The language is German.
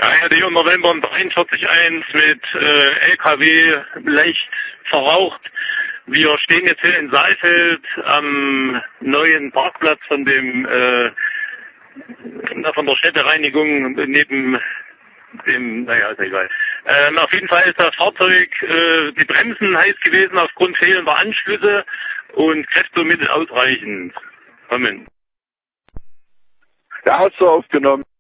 Ja, ich hatte hier im November einen 43.1 mit LKW leicht verraucht. Wir stehen jetzt hier in Saalfeld am neuen Parkplatz von von der Städtereinigung neben dem, naja, ist egal. Auf jeden Fall ist das Fahrzeug, die Bremsen heiß gewesen aufgrund fehlender Anschlüsse und Kräftemittel ausreichend. Kommen. Ja, hast du aufgenommen.